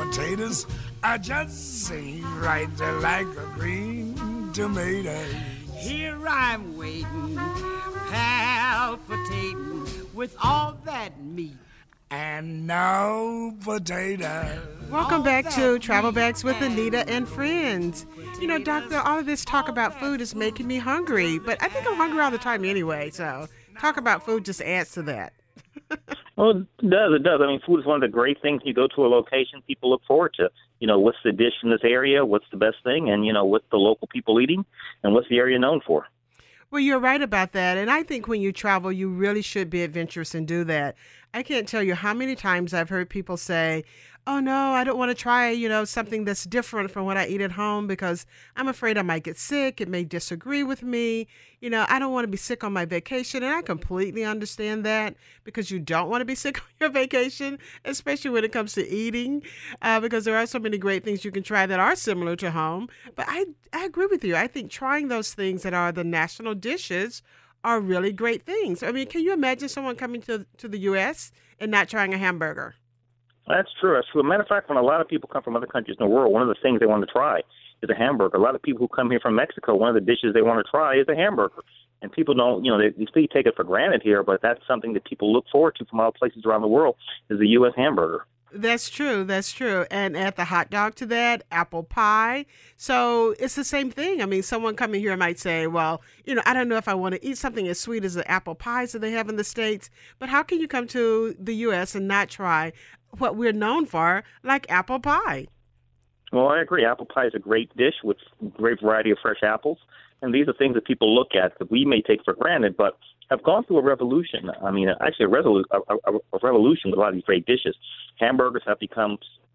potatoes are just ain't right like a green tomato. Here I'm waiting, palpitating with all that meat. And no potato. Welcome back to Travel Bags with Anita and Friends. You know, Doctor, all of this talk about food is making me hungry, but I think I'm hungry all the time anyway, so talk about food just adds to that. Well, it does. I mean, food is one of the great things. You go to a location, people look forward to. You know, what's the dish in this area? What's the best thing? And, you know, what's the local people eating? And what's the area known for? Well, you're right about that. And I think when you travel, you really should be adventurous and do that. I can't tell you how many times I've heard people say, oh, no, I don't want to try, something that's different from what I eat at home because I'm afraid I might get sick. It may disagree with me. I don't want to be sick on my vacation. And I completely understand that because you don't want to be sick on your vacation, especially when it comes to eating, because there are so many great things you can try that are similar to home. But I agree with you. I think trying those things that are the national dishes are really great things. I mean, can you imagine someone coming to the U.S. and not trying a hamburger? That's true. As a matter of fact, when a lot of people come from other countries in the world, one of the things they want to try is a hamburger. A lot of people who come here from Mexico, one of the dishes they want to try is a hamburger. And people don't, they still take it for granted here, but that's something that people look forward to from all places around the world is the U.S. hamburger. That's true. That's true. And add the hot dog to that, apple pie. So it's the same thing. I mean, someone coming here might say, well, I don't know if I want to eat something as sweet as the apple pies that they have in the States, but how can you come to the U.S. and not try what we're known for, like apple pie? Well, I agree. Apple pie is a great dish with a great variety of fresh apples. And these are things that people look at that we may take for granted, but have gone through a revolution. I mean, actually a revolution with a lot of these great dishes. Hamburgers have become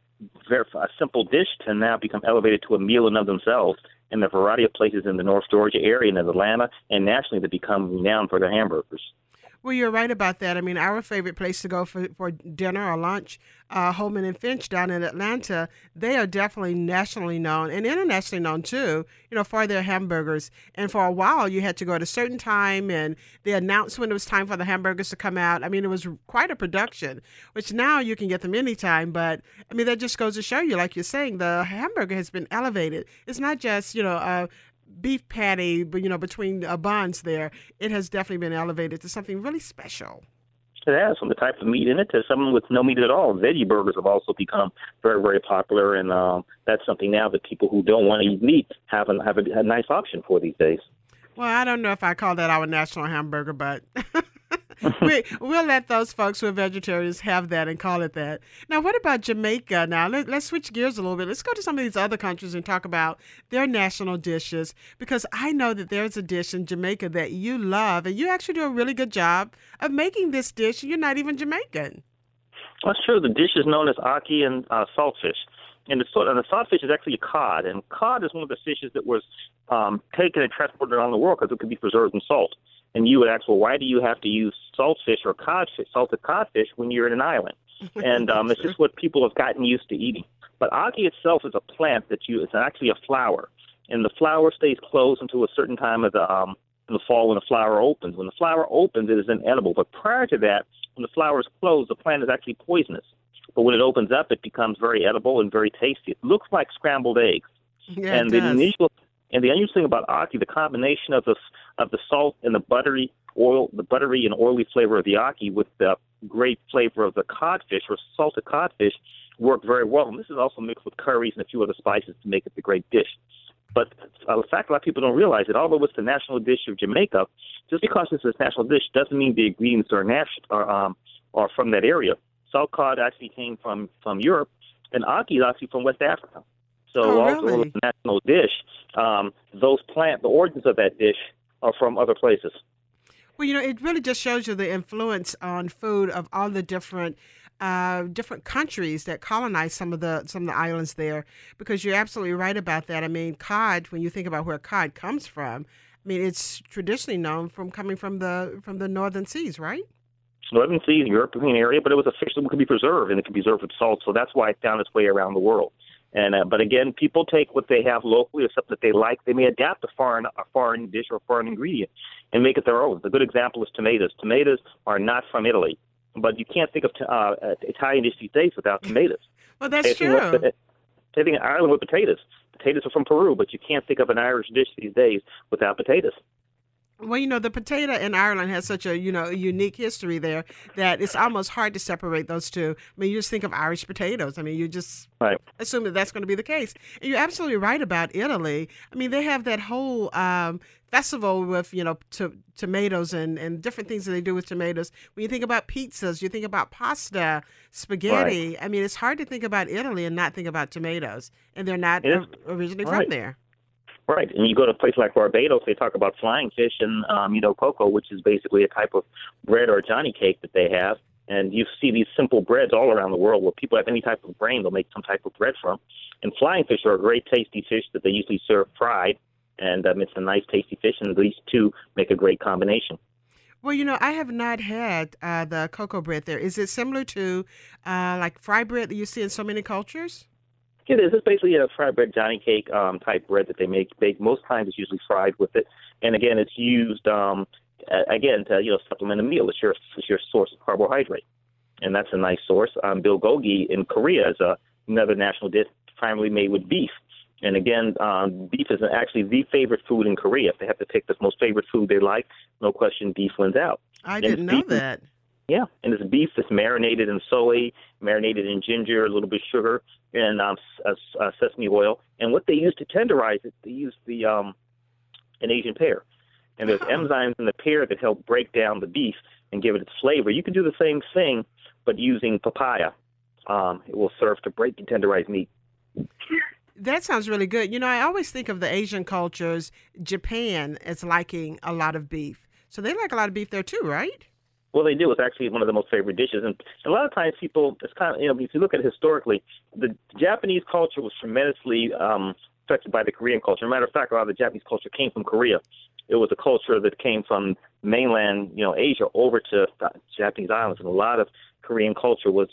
a simple dish to now become elevated to a meal in of themselves. And the variety of places in the North Georgia area and in Atlanta and nationally that become renowned for their hamburgers. Well, you're right about that. I mean, our favorite place to go for dinner or lunch, Holman and Finch down in Atlanta, they are definitely nationally known and internationally known too, for their hamburgers. And for a while, you had to go at a certain time and they announced when it was time for the hamburgers to come out. I mean, it was quite a production, which now you can get them anytime. But, I mean, that just goes to show you, like you're saying, the hamburger has been elevated. It's not just, beef patty, between buns there. It has definitely been elevated to something really special. It has, from the type of meat in it to something with no meat at all. Veggie burgers have also become very, very popular, and that's something now that people who don't want to eat meat have a nice option for these days. Well, I don't know if I call that our national hamburger, but we'll let those folks who are vegetarians have that and call it that. Now, what about Jamaica? Now, let's switch gears a little bit. Let's go to some of these other countries and talk about their national dishes, because I know that there's a dish in Jamaica that you love, and you actually do a really good job of making this dish. You're not even Jamaican. That's true. The dish is known as ackee and saltfish. And the saltfish is actually a cod, and cod is one of the fishes that was taken and transported around the world because it could be preserved in salt. And you would ask, well, why do you have to use saltfish or codfish, salted codfish when you're in an island? And it's just what people have gotten used to eating. But ackee itself is a plant it's actually a flower, and the flower stays closed until a certain time of in the fall when the flower opens. When the flower opens, it is inedible. But prior to that, when the flower is closed, the plant is actually poisonous. But when it opens up, it becomes very edible and very tasty. It looks like scrambled eggs. Yeah, and it does. The unusual thing about ackee, the combination of the salt and the buttery and oily flavor of the ackee with the great flavor of the codfish or salted codfish work very well. And this is also mixed with curries and a few other spices to make it the great dish. But the fact a lot of people don't realize that although it's the national dish of Jamaica, just because it's a national dish doesn't mean the ingredients are from that area. Salt cod actually came from Europe, and ackee is actually from West Africa. So although it's a national dish, the origins of that dish are from other places. Well, it really just shows you the influence on food of all the different countries that colonized some of the islands there, because you're absolutely right about that. I mean, cod, when you think about where cod comes from, I mean, it's traditionally known coming from the northern seas, right? Northern Seas, European area, but it was a fish that could be preserved, and it could be preserved with salt, so that's why it found its way around the world. And but again, people take what they have locally or something that they like. They may adapt a foreign dish or a foreign ingredient and make it their own. A good example is tomatoes. Tomatoes are not from Italy. but you can't think of Italian dish these days without tomatoes. Well, that's true. Taking Ireland with potatoes. Potatoes are from Peru, but you can't think of an Irish dish these days without potatoes. Well, the potato in Ireland has such a, unique history there that it's almost hard to separate those two. I mean, you just think of Irish potatoes. I mean, you just assume that that's going to be the case. And you're absolutely right about Italy. I mean, they have that whole festival with, tomatoes and different things that they do with tomatoes. When you think about pizzas, you think about pasta, spaghetti. Right. I mean, it's hard to think about Italy and not think about tomatoes. And they're not originally from there. Right, and you go to a place like Barbados, they talk about flying fish and, cocoa, which is basically a type of bread or Johnny cake that they have. And you see these simple breads all around the world where people have any type of grain, they'll make some type of bread from. And flying fish are a great tasty fish that they usually serve fried, and it's a nice tasty fish, and these two make a great combination. Well, I have not had the cocoa bread there. Is it similar to like fry bread that you see in so many cultures? It is. It's basically a fried bread Johnny cake type bread that they make. Most times it's usually fried with it, and again, it's used to supplement a meal. It's your source of carbohydrate, and that's a nice source. Bulgogi in Korea is another national dish primarily made with beef, and again, beef is actually the favorite food in Korea. If they have to pick the most favorite food they like, no question, beef wins out. I didn't know that. Yeah, and it's beef that's marinated in soy, marinated in ginger, a little bit of sugar, and sesame oil. And what they use to tenderize it, they use an Asian pear. And there's enzymes in the pear that help break down the beef and give it its flavor. You can do the same thing, but using papaya. It will serve to break and tenderize meat. That sounds really good. I always think of the Asian cultures, Japan, as liking a lot of beef. So they like a lot of beef there too, right? Well, they do. It's actually one of the most favorite dishes. And a lot of times people, it's kind of, if you look at it historically, the Japanese culture was tremendously affected by the Korean culture. As a matter of fact, a lot of the Japanese culture came from Korea. It was a culture that came from mainland, Asia over to Japanese islands. And a lot of Korean culture a lot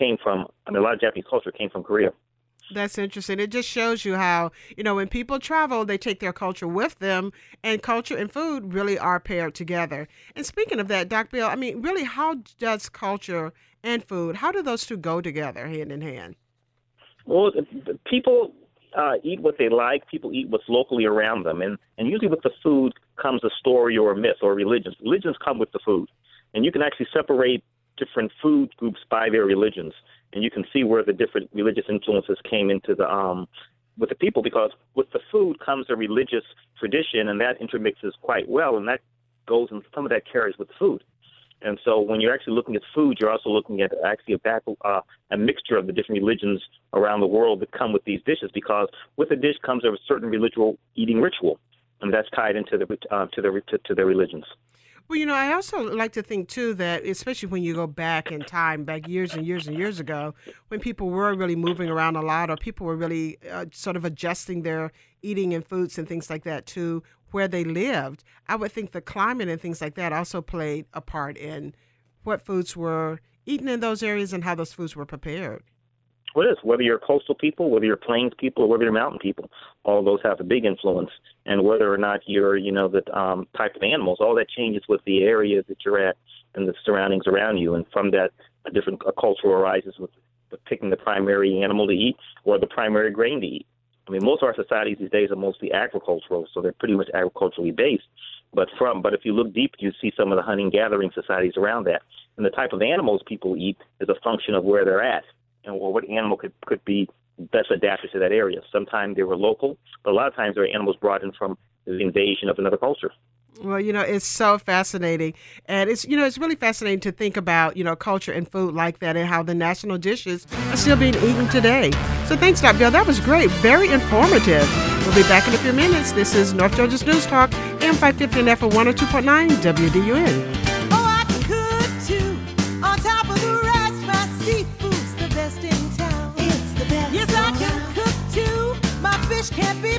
of Japanese culture came from Korea. That's interesting. It just shows you how, when people travel, they take their culture with them, and culture and food really are paired together. And speaking of that, Doc Bill, I mean, really, how does culture and food, how do those two go together hand in hand? Well, people eat what they like. People eat what's locally around them. And usually with the food comes a story or a myth or religions. Religions come with the food. And you can actually separate different food groups by their religions. And you can see where the different religious influences came into with the people, because with the food comes a religious tradition, and that intermixes quite well, and that goes, and some of that carries with the food. And so when you're actually looking at food, you're also looking at actually a mixture of the different religions around the world that come with these dishes, because with a dish comes a certain religious eating ritual, and that's tied into to their religions. Well, I also like to think, too, that especially when you go back in time, back years and years and years ago, when people were really moving around a lot, or people were really sort of adjusting their eating and foods and things like that to where they lived, I would think the climate and things like that also played a part in what foods were eaten in those areas and how those foods were prepared. Well, it is. Whether you're coastal people, whether you're plains people, or whether you're mountain people, all of those have a big influence. And whether or not you're, the type of animals, all that changes with the area that you're at and the surroundings around you. And from that, a different culture arises with picking the primary animal to eat or the primary grain to eat. I mean, most of our societies these days are mostly agricultural, so they're pretty much agriculturally based. But if you look deep, you see some of the hunting-gathering societies around that. And the type of animals people eat is a function of where they're at, and what animal could be best adapted to that area. Sometimes they were local, but a lot of times they were animals brought in from the invasion of another culture. Well, it's so fascinating. And it's really fascinating to think about, culture and food like that and how the national dishes are still being eaten today. So thanks, Dr. Bill. That was great. Very informative. We'll be back in a few minutes. This is North Georgia's News Talk, AM 550 and FM 102.9 WDUN. Can't be